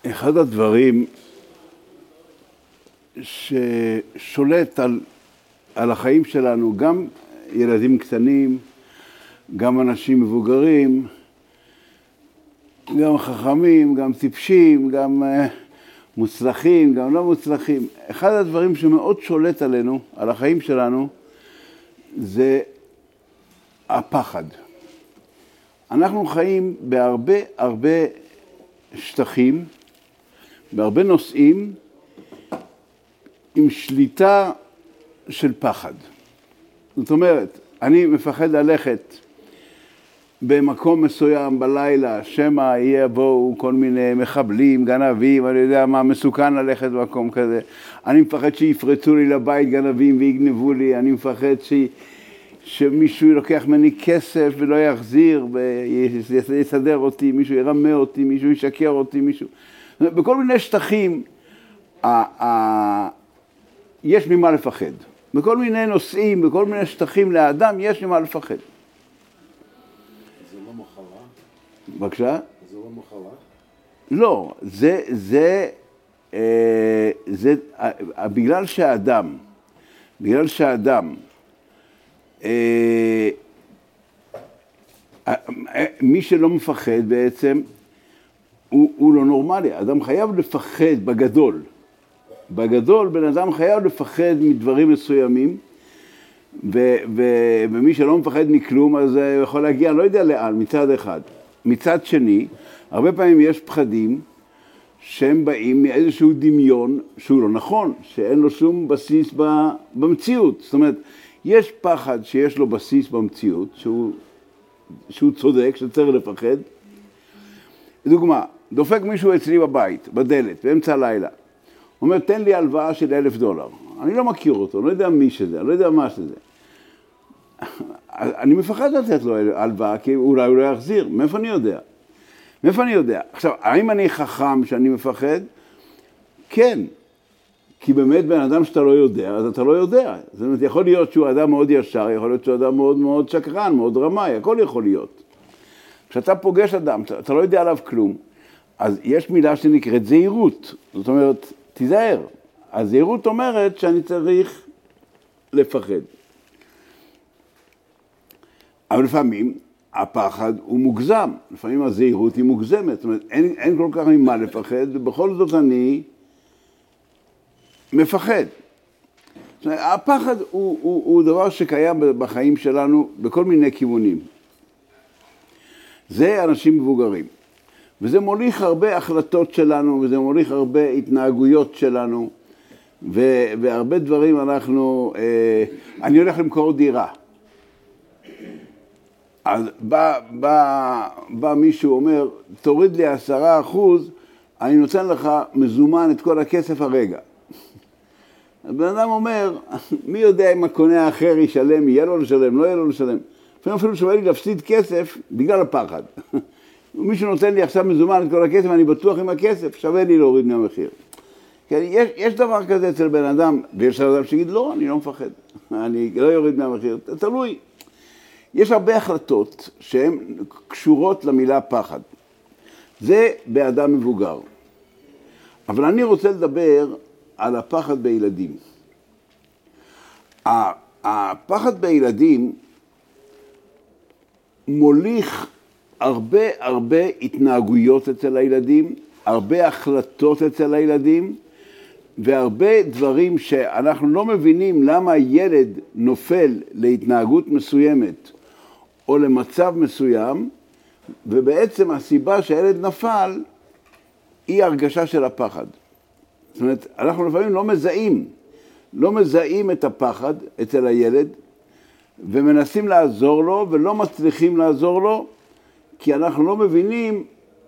אחד הדברים ששולט על החיים שלנו, גם ילדים קטנים, גם אנשים מבוגרים, גם חכמים, גם טיפשים, גם מוצלחים, גם לא מוצלחים. אחד הדברים שמאוד שולט עלינו, על החיים שלנו, זה הפחד. אנחנו חיים בהרבה שטחים, בהרבה נושאים, עם שליטה של פחד. זאת אומרת, אני מפחד ללכת במקום מסוים בלילה, שמא יבואו כל מיני מחבלים, גנבים, אני יודע מה, מסוכן ללכת במקום כזה. אני מפחד שיפרצו לי לבית גנבים ויגנבו לי, אני מפחד שמישהו ילוקח ממני כסף ולא יחזיר ויסדר אותי, מישהו ירמה אותי, מישהו ישקר אותי, מישהו... בכל מיני שטחים יש ממה לפחד. בכל מיני נושאים, בכל מיני שטחים לאדם יש ממה לפחד. זה לא מחלה? בבקשה? זה לא מחלה? לא, זה בגלל שהאדם, מי שלא מפחד בעצם, הוא לא נורמלי. האדם חייב לפחד בגדול. בגדול, בן אדם חייב לפחד מדברים מסוימים, ומי שלא מפחד מכלום, אז הוא יכול להגיע, לא יודע לאן, מצד אחד. מצד שני, הרבה פעמים יש פחדים שהם באים מאיזשהו דמיון שהוא לא נכון, שאין לו שום בסיס במציאות. זאת אומרת, יש פחד שיש לו בסיס במציאות, שהוא צודק, שצריך לפחד. לדוגמה, דופק מישהו אצלי בבית, בדלת, באמצע הלילה. הוא אומר, תן לי הלוואה של $1,000. אני לא מכיר אותו, לא יודע מי שזה, לא יודע מה שזה. אני מפחד לתת לו הלוואה, כי אולי הוא לא יחזיר. מאיפה אני יודע? מאיפה אני יודע? עכשיו, האם אני חכם שאני מפחד? כן. כי באמת בן אדם שאתה לא יודע, אז אתה לא יודע. זאת אומרת, יכול להיות שהוא אדם מאוד ישר, יכול להיות שהוא אדם מאוד מאוד שקרן, מאוד רמאי, הכל יכול להיות. כשאתה פוגש אדם, אתה לא יודע עליו כלום, אז יש מילה שנקראת זהירות. זאת אומרת, תיזהר. הזהירות אומרת שאני צריך לפחד. אבל לפעמים הפחד הוא מוגזם. לפעמים הזהירות היא מוגזמת. זאת אומרת, אין כל כך ממה לפחד, ובכל זאת אני מפחד. זאת אומרת, הפחד הוא דבר שקיים בחיים שלנו בכל מיני כיוונים. זה אנשים מבוגרים. וזה מוליך הרבה החלטות שלנו, וזה מוליך הרבה התנהגויות שלנו, והרבה דברים אנחנו... אני הולך למכור דירה. אז בא מישהו אומר, תוריד לי 10%, אני נותן לך מזומן את כל הכסף הרגע. הבן אדם אומר, מי יודע אם הקונה האחר ישלם, יהיה לו לשלם, לא יהיה לו לשלם. אפילו שווה לי להפסיד כסף בגלל הפחד. מישהו נותן לי עכשיו מזומן את כל הכסף, אני בטוח עם הכסף, שווה לי להוריד מהמחיר. יש דבר כזה אצל בן אדם, ויש אדם שיגיד, לא, אני לא מפחד, אני לא יוריד מהמחיר, תלוי. יש הרבה החלטות שהן קשורות למילה פחד. זה באדם מבוגר. אבל אני רוצה לדבר על הפחד בילדים. הפחד בילדים מוליך הרבה התנהגויות אצל הילדים, הרבה החלטות אצל הילדים, והרבה דברים שאנחנו לא מבינים למה הילד נופל להתנהגות מסוימת או למצב מסוים, ובעצם הסיבה שהילד נפל היא הרגשה של הפחד. זאת אומרת, אנחנו לפעמים לא מזהים את הפחד אצל הילד, ומנסים לעזור לו ולא מצליחים לעזור לו, כי אנחנו לא מבינים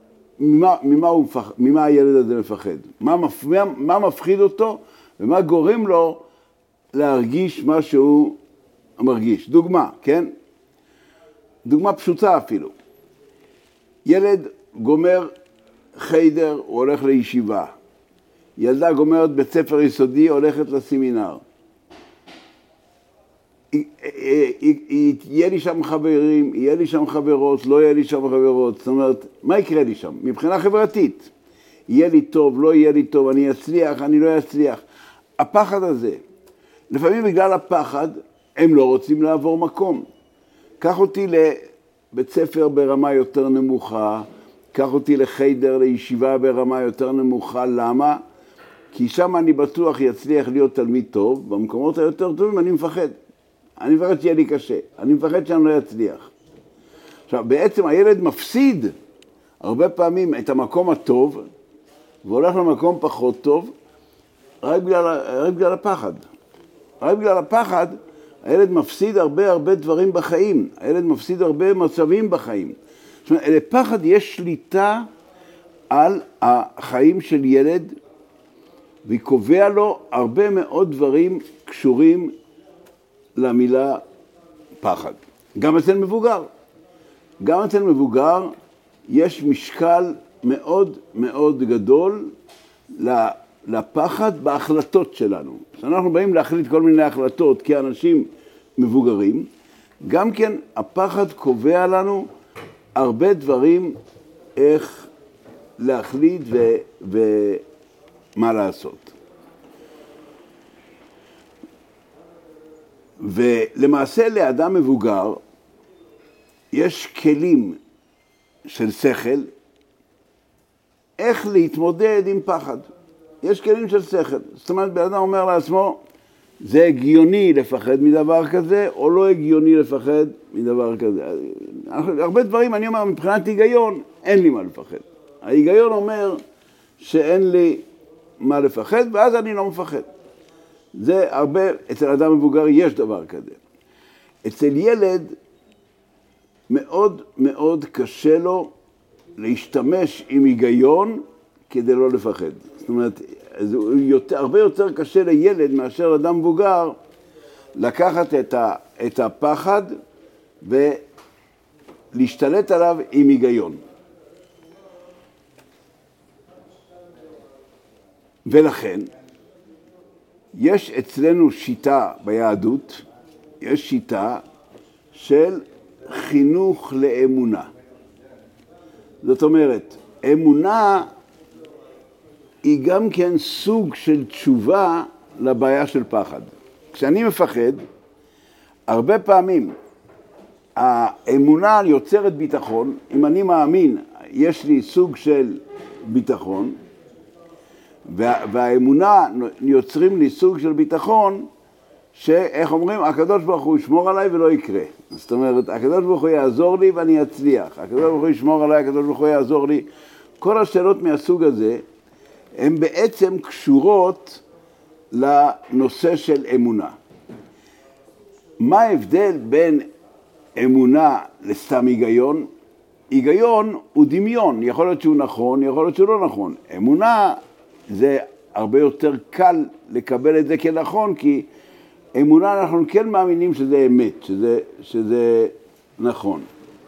ממה הילד הזה מפחד. מה מפחיד אותו ומה גורם לו להרגיש מה שהוא מרגיש. דוגמה, כן? דוגמה פשוטה אפילו. ילד גומר חיידר, הוא הולך לישיבה. ילדה גומרת בית ספר יסודי, הולכת לסמינר. יהיה לי שם חברים, יהיה לי שם חברות, לא יהיה לי שם חברות. זאת אומרת, מה יקרה לי שם? מבחינה חברתית. יהיה לי טוב, לא יהיה לי טוב, אני אצליח, אני לא אצליח. הפחד הזה, לפעמים בגלל הפחד, הם לא רוצים לעבור מקום. קח אותי לבית ספר ברמה יותר נמוכה, קח אותי לחיידר, לישיבה ברמה יותר נמוכה, למה? כי שם אני בטוח יצליח להיות תלמיד טוב, במקומות היותר טובים אני מפחד. אני מפחד שיהיה לי קשה, אני מפחד שאני לא אצליח. עכשיו, בעצם הילד מפסיד הרבה פעמים את המקום הטוב, והולך למקום פחות טוב, רק בגלל הפחד. רק בגלל הפחד, הילד מפסיד הרבה דברים בחיים. הילד מפסיד הרבה מצבים בחיים. זאת אומרת, לפחד יש שליטה על החיים של ילד, והיא קובע לו הרבה מאוד דברים קשורים למילה פחד. גם אצל מבוגר. גם אצל מבוגר יש משקל מאוד מאוד גדול לפחד בהחלטות שלנו. כשאנחנו באים להחליט כל מיני החלטות כאנשים מבוגרים, גם כן הפחד קובע לנו הרבה דברים איך להחליט ומה לעשות. ולמעשה לאדם מבוגר יש כלים של שכל איך להתמודד עם פחד. יש כלים של שכל. זאת אומרת, בן אדם אומר לעצמו, זה הגיוני לפחד מדבר כזה, או לא הגיוני לפחד מדבר כזה. הרבה דברים, אני אומר, מבחינת היגיון, אין לי מה לפחד. ההיגיון אומר שאין לי מה לפחד, ואז אני לא מפחד. זה הרבה, אצל אדם מבוגר יש דבר כזה. אצל ילד מאוד מאוד קשה לו להשתמש עם היגיון כדי לא לפחד. זאת אומרת, הרבה יותר קשה לילד מאשר אדם מבוגר לקחת את הפחד ולהשתלט עליו עם היגיון. ולכן, יש אצלנו שיטה ביהדות, יש שיטה של חינוך לאמונה. זאת אומרת, אמונה היא גם כן סוג של תשובה לבעיה של פחד. כשאני מפחד, הרבה פעמים האמונה יוצרת ביטחון. אם אני מאמין, יש לי סוג של ביטחון, והאמונה יוצרים לי סוג של ביטחון, שאיך אומרים, הקדוש ברוך הוא ישמור עליי ולא יקרה. זאת אומרת, הקדוש ברוך הוא יעזור לי ואני אצליח. הקדוש ברוך הוא ישמור עליי, הקדוש ברוך הוא יעזור לי. כל השאלות מהסוג הזה, הן בעצם קשורות לנושא של אמונה. מה ההבדל בין אמונה לסתם היגיון? היגיון הוא דמיון, יכול להיות שהוא נכון, יכול להיות שהוא לא נכון. אמונה זה הרבה יותר קל לקבל את זה כנכון, כי אמונה אנחנו כן מאמינים שזה אמת, שזה נכון.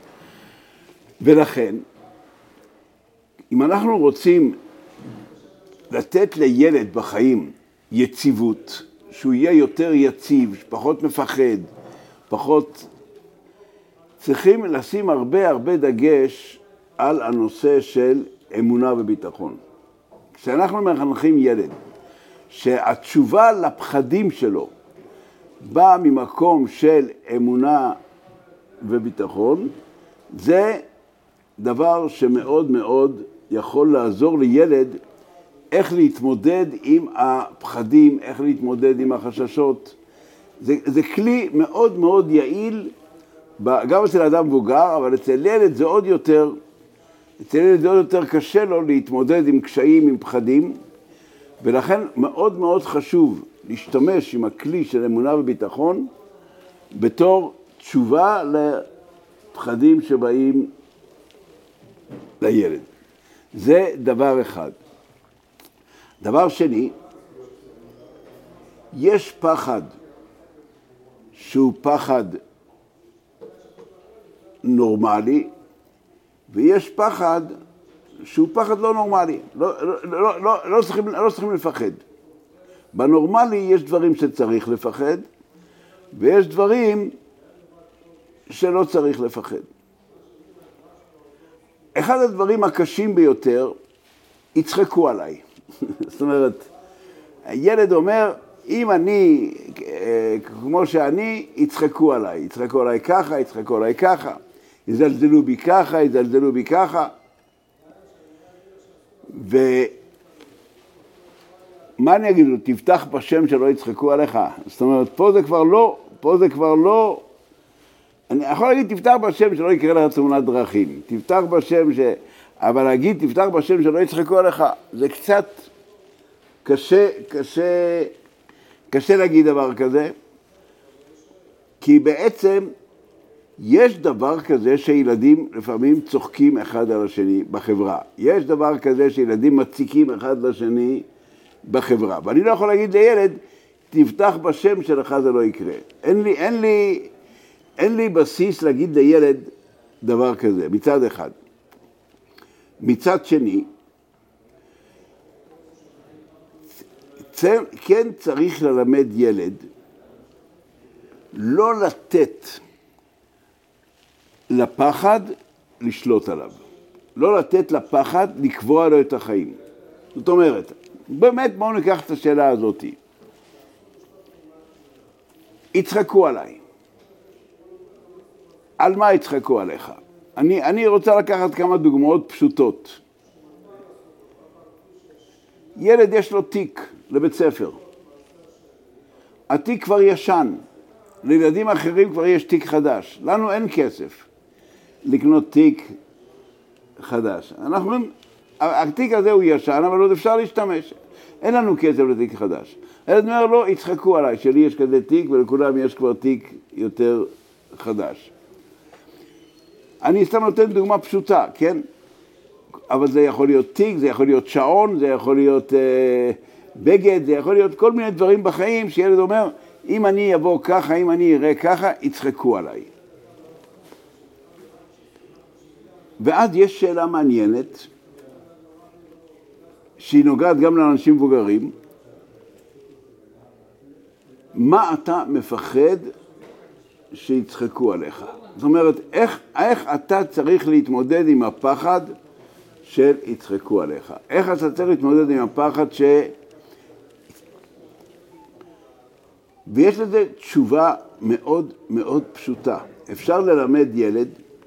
ולכן, אם אנחנו רוצים לתת לילד בחיים יציבות, שהוא יהיה יותר יציב, פחות מפחד, פחות, צריכים לשים הרבה דגש על הנושא של אמונה וביטחון. כשאנחנו מחנכים ילד, שהתשובה לפחדים שלו באה ממקום של אמונה וביטחון, זה דבר שמאוד מאוד יכול לעזור לילד איך להתמודד עם הפחדים, איך להתמודד עם החששות. זה כלי מאוד מאוד יעיל, גם אצל אדם מבוגר, אבל אצל ילד זה עוד יותר, קשה לו להתמודד עם קשיים, עם פחדים, ולכן מאוד מאוד חשוב להשתמש עם הכלי של אמונה וביטחון בתור תשובה לפחדים שבאים לילד. זה דבר אחד. דבר שני, יש פחד שהוא פחד נורמלי, ויש פחד שהוא פחד לא נורמלי. לא צריכים לפחד. בנורמלי יש דברים שצריך לפחד, ויש דברים שלא צריך לפחד. אחד הדברים הקשים ביותר יצחקו עליי. זאת אומרת, הילד אומר, אם אני, כמו שאני, יצחקו עליי. יצחקו עליי ככה, יצחקו עליי ככה. יזלזלו בי ככה, יזלזלו בי ככה. מה אני אגיד לו? תפתח בשם שלא יצחקו עליך. זאת אומרת, פה זה כבר לא, אני יכול להגיד תפתח בשם שלא יקרה לך תאונת דרכים. תפתח בשם אבל להגיד תפתח בשם שלא יצחקו עליך, זה קצת קשה להגיד דבר כזה, כי בעצם יש דבר כזה שילדים לפעמים צוחקים אחד על השני בחברה. יש דבר כזה שילדים מציקים אחד לשני בחברה. ואני לא יכול להגיד לילד, תפתח בשם שלך זה לא יקרה. אין לי בסיס להגיד לילד דבר כזה, מצד אחד. מצד שני, כן צריך ללמד ילד לא לתת לפחד לשלוט עליו. לא לתת לפחד לקבוע לו את החיים. זאת אומרת, באמת בואו ניקח את השאלה הזאת. יצחקו עליי. על מה יצחקו עליך? אני רוצה לקחת כמה דוגמאות פשוטות. ילד יש לו תיק לבית ספר. התיק כבר ישן. לילדים אחרים כבר יש תיק חדש. לנו אין כסף לקנות תיק חדש. אנחנו אומרים, התיק הזה הוא ישן, אבל עוד אפשר להשתמש. אין לנו כסף לתיק חדש. הילד אומר, לא, יצחקו עליי, שלי יש כזה תיק ולכולם יש כבר תיק יותר חדש. אני סתם נותן דוגמה פשוטה, כן? אבל זה יכול להיות תיק, זה יכול להיות שעון, זה יכול להיות בגד, זה יכול להיות כל מיני דברים בחיים שילד אומר, אם אני אבוא ככה, אם אני אראה ככה, יצחקו עליי. ואז יש שאלה מעניינת, שהיא נוגעת גם לאנשים מבוגרים. מה אתה מפחד שיצחקו עליך? זאת אומרת, איך אתה צריך להתמודד עם הפחד של יצחקו עליך? איך אתה צריך להתמודד עם הפחד ויש לזה תשובה מאוד מאוד פשוטה. אפשר ללמד ילד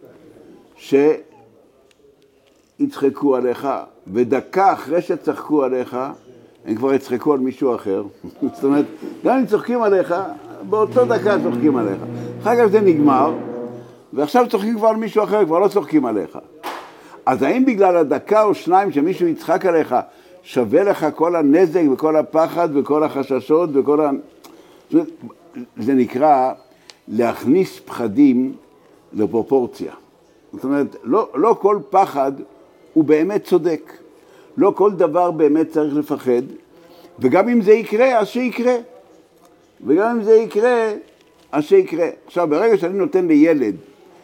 שיצחקו עליך, ודקה אחרי שצחקו עליך, הם כבר יצחקו על מישהו אחר. זאת אומרת, גם אם צוחקים עליך, באותו דקה צוחקים עליך. אחר כך זה נגמר, ועכשיו צוחקים כבר על מישהו אחר, כבר לא צוחקים עליך. אז האם בגלל הדקה או שניים שמישהו יצחק עליך, שווה לך כל הנזק וכל הפחד וכל החששות וכל זה נקרא להכניס פחדים לפרופורציה. זאת אומרת, לא כל פחד הוא באמת צודק. לא כל דבר באמת צריך לפחד, וגם אם זה יקרה, אז שיקרה. וגם אם זה יקרה, אז שיקרה. עכשיו, ברגע שאני נותן לילד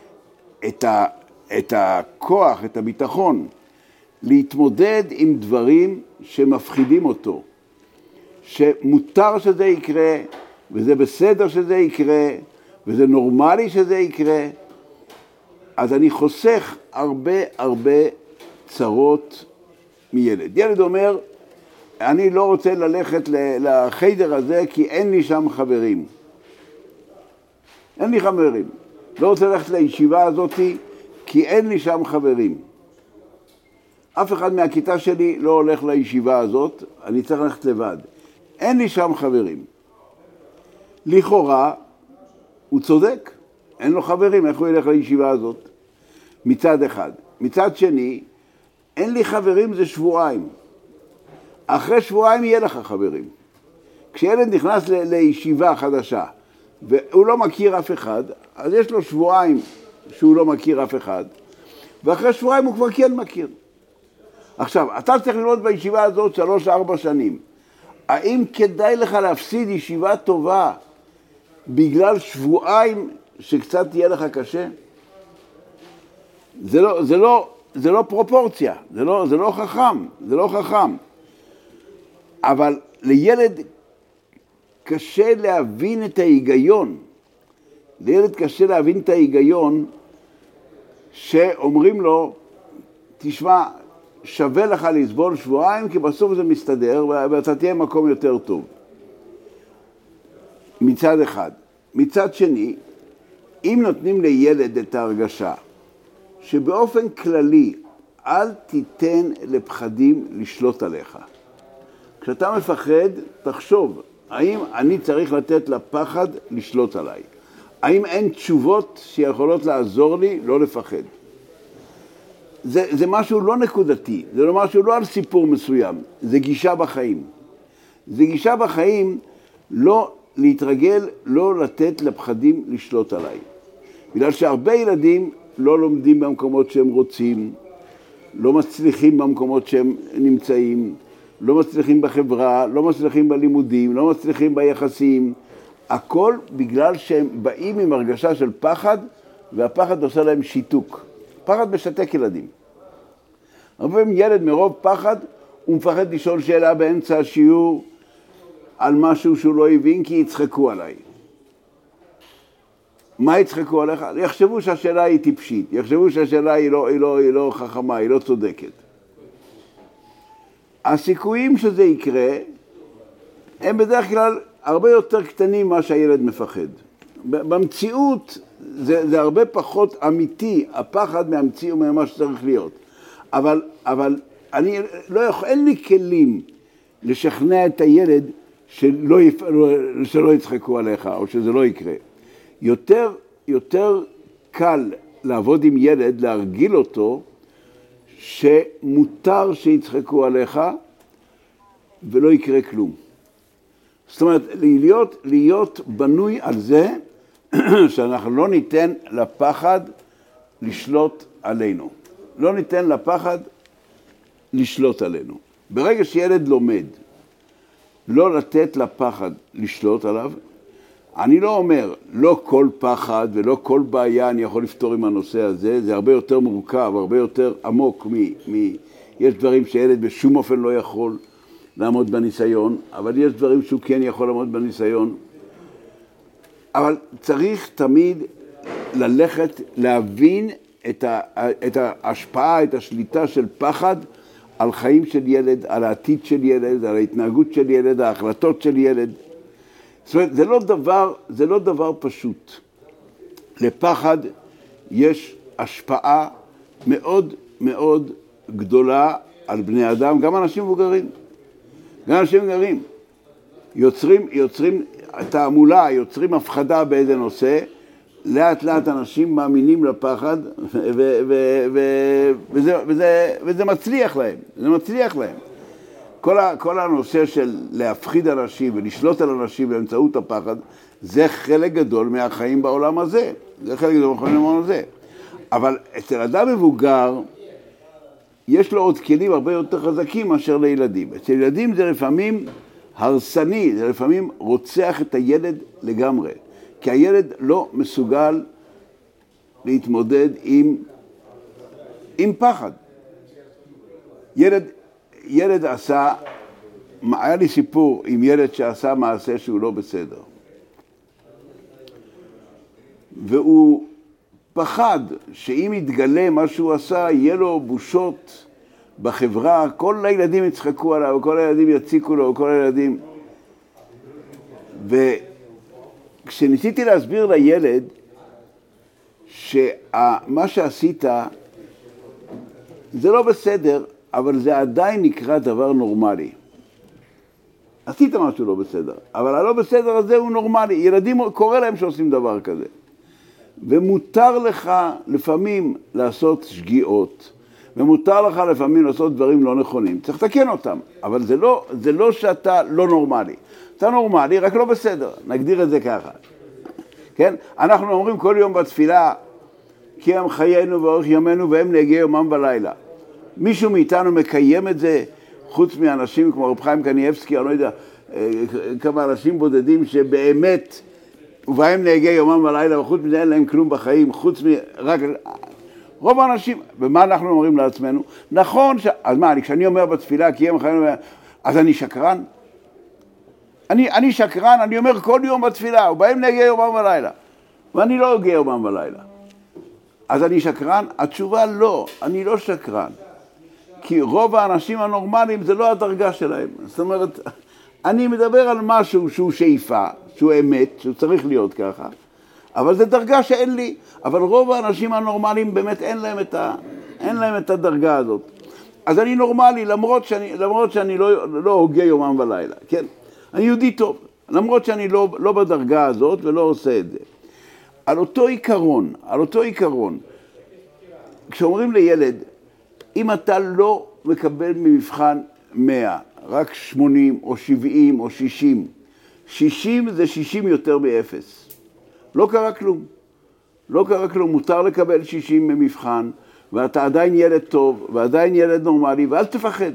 את הכוח, את הביטחון, להתמודד עם דברים שמפחידים אותו, שמותר שזה יקרה, וזה בסדר שזה יקרה, וזה נורמלי שזה יקרה, אז אני חוסך הרבה צרות מילד. ילד אומר, אני לא רוצה ללכת לחדר הזה כי אין לי שם חברים. אין לי חברים. לא רוצה ללכת לישיבה הזאת כי אין לי שם חברים. אף אחד מהכיתה שלי לא הולך לישיבה הזאת, אני צריך ללכת לבד. אין לי שם חברים. לכאורה, הוא צודק. אין לו חברים, איך הוא ילך לישיבה הזאת? מצד אחד. מצד שני, אין לי חברים זה שבועיים. אחרי שבועיים יהיה לך חברים. כשילד נכנס לישיבה חדשה, והוא לא מכיר אף אחד, אז יש לו שבועיים שהוא לא מכיר אף אחד, ואחרי שבועיים הוא כבר כן מכיר. עכשיו, אתה צריך ללמוד בישיבה הזאת 3-4 שנים. האם כדאי לך להפסיד ישיבה טובה בגלל שבועיים שקצת תהיה לך קשה? זה לא פרופורציה, זה לא חכם, זה לא חכם. אבל לילד קשה להבין את ההיגיון. לילד קשה להבין את ההיגיון שאומרים לו, תשמע, שווה לך לסבול שבועיים, כי בסוף זה מסתדר ואתה תהיה מקום יותר טוב. מצד אחד. מצד שני, אם נותנים לילד את ההרגשה שבאופן כללי אל תיתן לפחדים לשלוט עליך. כשאתה מפחד, תחשוב, האם אני צריך לתת לפחד לשלוט עליי? האם אין תשובות שיכולות לעזור לי לא לפחד? זה משהו לא נקודתי, זה לא משהו לא על סיפור מסוים, זה גישה בחיים. זה גישה בחיים לא להתרגל, לא לתת לפחדים לשלוט עליי. בגלל שהרבה ילדים לא לומדים במקומות שהם רוצים, לא מצליחים במקומות שהם נמצאים, לא מצליחים בחברה, לא מצליחים בלימודים, לא מצליחים ביחסים. הכל בגלל שהם באים עם הרגשה של פחד, והפחד עושה להם שיתוק. פחד משתק ילדים. הרבה פעמים ילד מרוב פחד, הוא מפחד לשאול שאלה באמצע השיעור על משהו שהוא לא הבין, כי יצחקו עליי. מה יצחקו עליך? יחשבו שהשאלה היא טיפשית, יחשבו שהשאלה היא לא חכמה, היא לא צודקת. הסיכויים שזה יקרה, הם בדרך כלל הרבה יותר קטנים ממה שהילד מפחד. במציאות זה הרבה פחות אמיתי, הפחד מהמציאות ממה שצריך להיות. אבל אין לי כלים לשכנע את הילד שלא יצחקו עליך, או שזה לא יקרה. יותר קל לעבוד עם ילד, להרגיל אותו, שמותר שיצחקו עליך ולא יקרה כלום. זאת אומרת, להיות בנוי על זה שאנחנו לא ניתן לפחד לשלוט עלינו. לא ניתן לפחד לשלוט עלינו. ברגע שילד לומד לא לתת לפחד לשלוט עליו, אני לא אומר, לא כל פחד ולא כל בעיה אני יכול לפתור עם הנושא הזה, זה הרבה יותר מורכב, הרבה יותר עמוק יש דברים שילד בשום אופן לא יכול לעמוד בניסיון, אבל יש דברים שהוא כן יכול לעמוד בניסיון. אבל צריך תמיד ללכת, להבין את ההשפעה, את השליטה של פחד על חיים של ילד, על העתיד של ילד, על ההתנהגות של ילד, ההחלטות של ילד. זאת אומרת, זה לא דבר פשוט. לפחד יש השפעה מאוד מאוד גדולה על בני אדם, גם אנשים מבוגרים. גם אנשים מבוגרים. יוצרים תעמולה, יוצרים הפחדה באיזה נושא, לאט לאט אנשים מאמינים לפחד, וזה מצליח להם, זה מצליח להם. כל הנושא של להפחיד אנשים ולשלוט על אנשים באמצעות הפחד, זה חלק גדול מהחיים בעולם הזה. זה חלק גדול מהחיים בעולם הזה. אבל אצל אדם מבוגר, יש לו עוד כלים הרבה יותר חזקים מאשר לילדים. אצל ילדים זה לפעמים הרסני, זה לפעמים רוצח את הילד לגמרי. כי הילד לא מסוגל להתמודד עם פחד. ילד היה לי סיפור עם ילד שעשה מעשה שהוא לא בסדר. והוא פחד שאם יתגלה מה שהוא עשה, יהיה לו בושות בחברה, כל הילדים יצחקו עליו, כל הילדים יציקו לו, כל הילדים. וכשניסיתי להסביר לילד שמה שעשית זה לא בסדר, אבל זה עדיין נקרא דבר נורמלי. עשית משהו לא בסדר, אבל הלא בסדר הזה הוא נורמלי. ילדים קורא להם שעושים דבר כזה. ומותר לך לפעמים לעשות שגיאות, ומותר לך לפעמים לעשות דברים לא נכונים. צריך לתקן אותם, אבל זה לא שאתה לא נורמלי. אתה נורמלי, רק לא בסדר. נגדיר את זה ככה. כן? אנחנו אומרים כל יום בתפילה, כי הם חיינו ואורך ימינו והם נהגי יומם ולילה. מישהו מאיתנו מקיים את זה, חוץ מאנשים כמו רב חיים קניאבסקי, אני לא יודע, כמה אנשים בודדים שבאמת, ובהם נהגי יומם ולילה, וחוץ מזה אין להם כלום בחיים, חוץ רק רוב האנשים. ומה אנחנו אומרים לעצמנו? נכון, אז מה, כשאני אומר בתפילה, כי הם חיינו, אז אני שקרן? אני שקרן, אני אומר כל יום בתפילה, ובהם נהגי יומם ולילה, ואני לא נהגי יומם ולילה. אז אני שקרן? התשובה לא, אני לא שקרן. כי רוב האנשים הנורמליים זה לא הדרגה שלהם. זאת אומרת, אני מדבר על משהו שהוא שאיפה, שהוא אמת, שהוא צריך להיות ככה, אבל זה דרגה שאין לי. אבל רוב האנשים הנורמליים באמת אין להם את הדרגה הזאת. אז אני נורמלי, למרות שאני לא הוגה יומם ולילה, כן? אני יהודי טוב, למרות שאני לא בדרגה הזאת ולא עושה את זה. על אותו עיקרון, כשאומרים לילד, אם אתה לא מקבל ממבחן 100, רק 80 או 70 או 60, 60 זה 60 יותר מ-0. לא קרה כלום, מותר לקבל 60 ממבחן, ואתה עדיין ילד טוב, ועדיין ילד נורמלי, ואל תפחד.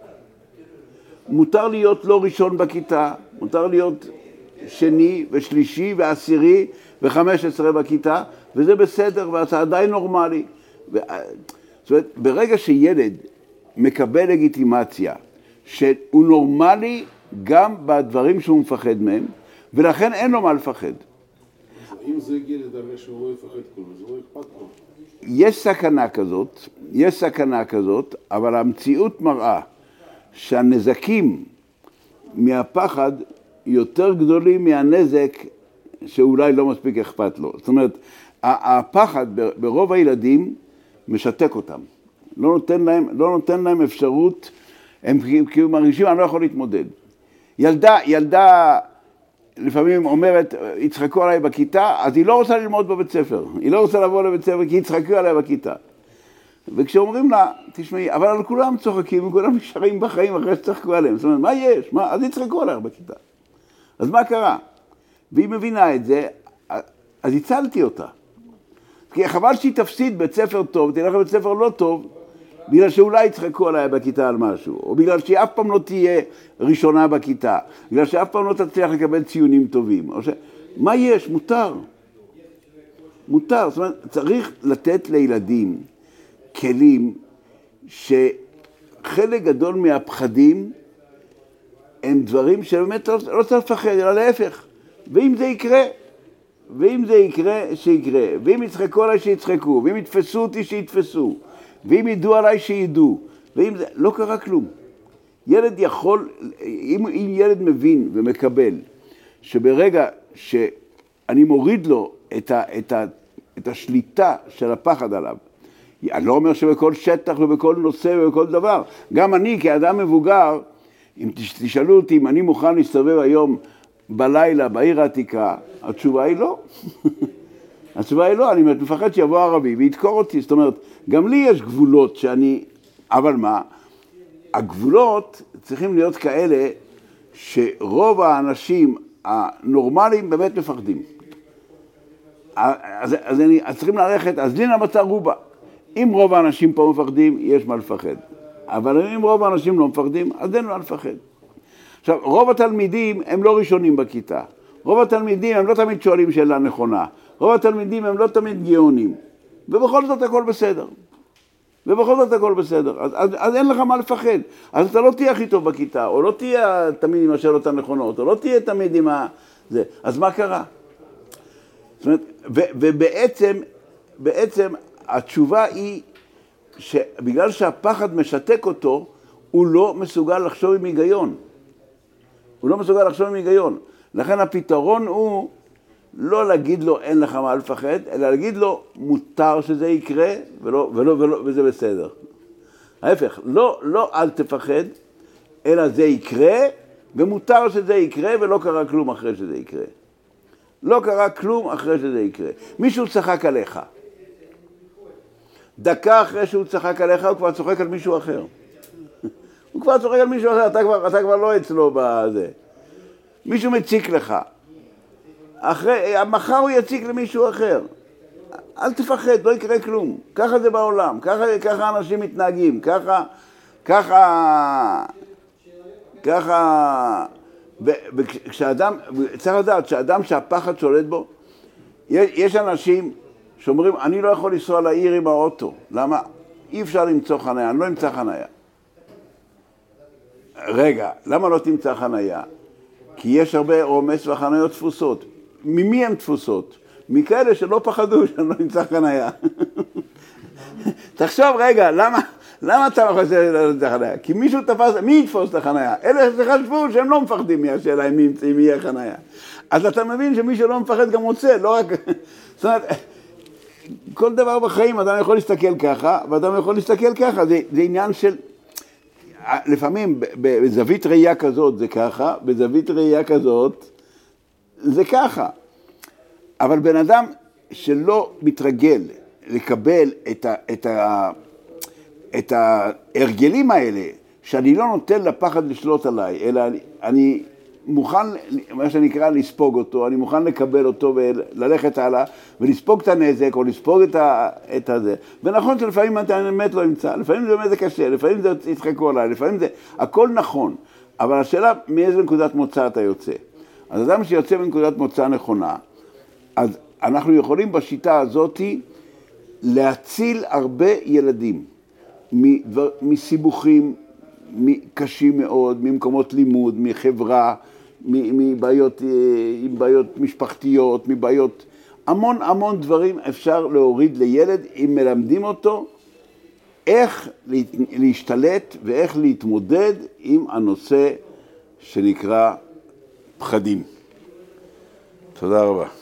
מותר להיות לא ראשון בכיתה, מותר להיות שני ושלישי ועשירי ו15 בכיתה, וזה בסדר, ואתה עדיין נורמלי. זאת אומרת, ברגע שילד מקבל לגיטימציה, שהוא נורמלי גם בדברים שהוא מפחד מהם, ולכן אין לו מה לפחד. אם זה הגיע לדרגה שהוא לא יפחד כלום, זה לא אכפת לו. יש סכנה כזאת, אבל המציאות מראה שהנזקים מהפחד יותר גדולים מהנזק שאולי לא מספיק אכפת לו. זאת אומרת, הפחד ברוב הילדים משתק אותם. לא נותן להם אפשרות, הם כאילו מרגישים, אני לא יכול להתמודד. ילדה לפעמים אומרת, יצחקו עליי בכיתה, אז היא לא רוצה ללמוד בבית ספר. היא לא רוצה לבוא לבית ספר כי יצחקו עליי בכיתה. וכשאומרים לה, תשמעי, אבל על כולם צוחקים, וכולם נשארים בחיים אחרי שצחקו עליהם. זאת אומרת, מה יש? אז יצחקו עליי בכיתה. אז מה קרה? והיא מבינה את זה, אז הצלתי אותה. כי חבל שהיא תפסיד בית ספר טוב, תלך לבית ספר לא טוב, בגלל שאולי יצחקו עליי בכיתה על משהו, או בגלל שהיא אף פעם לא תהיה ראשונה בכיתה, בגלל שאף פעם לא תצליח לקבל ציונים טובים. מה יש? מותר. זאת אומרת, צריך לתת לילדים כלים שחלק גדול מהפחדים הם דברים שבאמת לא צריך לפחד, אלא להפך. ואם זה יקרה, שיקרה. ואם יצחקו עליי, שיצחקו. ואם יתפסו אותי, שיתפסו. ואם ידעו עליי, שידעו. ואם זה... לא קרה כלום. ילד יכול, אם ילד מבין ומקבל, שברגע שאני מוריד לו את השליטה של הפחד עליו, אני לא אומר שבכל שטח ובכל נושא ובכל דבר. גם אני כאדם מבוגר, אם תשאלו אותי אם אני מוכן להסתובב היום בלילה בעיר העתיקה, התשובה היא לא. התשובה היא לא, אני מפחד שיבוא ערבי וידקור אותי. זאת אומרת, גם לי יש גבולות שאני, אבל מה? הגבולות צריכים להיות כאלה שרוב האנשים הנורמליים באמת מפחדים. אז צריכים ללכת, אז דין המצא רובה. אם רוב האנשים פה מפחדים, יש מה לפחד. אבל אם רוב האנשים לא מפחדים, אז אין מה לפחד. עכשיו, רוב התלמידים הם לא ראשונים בכיתה. רוב התלמידים הם לא תמיד שואלים שאלה נכונה. רוב התלמידים הם לא תמיד גאונים. ובכל זאת הכל בסדר. אז אין לך מה לפחד. אז אתה לא תהיה הכי טוב בכיתה, או לא תהיה תמיד עם השאלות הנכונות, או לא תהיה תמיד עם זה. אז מה קרה? זאת אומרת, ובעצם התשובה היא שבגלל שהפחד משתק אותו, הוא לא מסוגל לחשוב עם היגיון. לכן הפתרון הוא לא להגיד לו אין לך מה לפחד, אלא להגיד לו מותר שזה יקרה וזה בסדר. ההפך, לא אל תפחד, אלא זה יקרה ומותר שזה יקרה ולא קרה כלום אחרי שזה יקרה. מישהו צחק עליך. דקה אחרי שהוא צחק עליך, הוא כבר צוחק על מישהו אחר. אתה כבר לא אצלו בזה. מישהו מציק לך. מחר הוא יציק למישהו אחר. אל תפחד, לא יקרה כלום. ככה זה בעולם, ככה אנשים מתנהגים, ככה, כשאדם, צריך לדעת, כשאדם שהפחד שולט בו, יש אנשים שאומרים, אני לא יכול לנסוע לעיר עם האוטו. למה? אי אפשר למצוא חניה, אני לא אמצא חניה. רגע, למה לא תמצא חניה? כי יש הרבה עומס והחניות תפוסות. ממי הן תפוסות? מכאלה שלא פחדו שאני לא נמצא חניה. תחשוב רגע, למה אתה חושב לעלות את החנייה? כי מישהו תפס, מי יתפוס את החנייה? אלה שחשבו שהם לא מפחדים מהשאלה אם יהיה חנייה. אז אתה מבין שמי שלא מפחד גם רוצה, לא רק... זאת אומרת, כל דבר בחיים אדם יכול להסתכל ככה, ואדם יכול להסתכל ככה, זה עניין של... לפעמים בזווית ראייה כזאת זה ככה, בזווית ראייה כזאת זה ככה. אבל בן אדם שלא מתרגל לקבל את ההרגלים האלה, שאני לא נותן לפחד לשלוט עליי, אלא אני מוכן, מה שנקרא, לספוג אותו, אני מוכן לקבל אותו וללכת הלאה, ולספוג את הנזק, או לספוג את הזה. ונכון שלפעמים אתה באמת לא ימצא, לפעמים זה באמת קשה, לפעמים זה יצחקו עליי, לפעמים זה, הכל נכון. אבל השאלה, מאיזה נקודת מוצא אתה יוצא? אז אדם שיוצא מנקודת מוצא נכונה, אז אנחנו יכולים בשיטה הזאת להציל הרבה ילדים מסיבוכים קשים מאוד, ממקומות לימוד, מחברה, מבעיות משפחתיות, מבעיות, המון דברים אפשר להוריד לילד אם מלמדים אותו איך להשתלט ואיך להתמודד עם הנושא שנקרא פחדים. תודה רבה.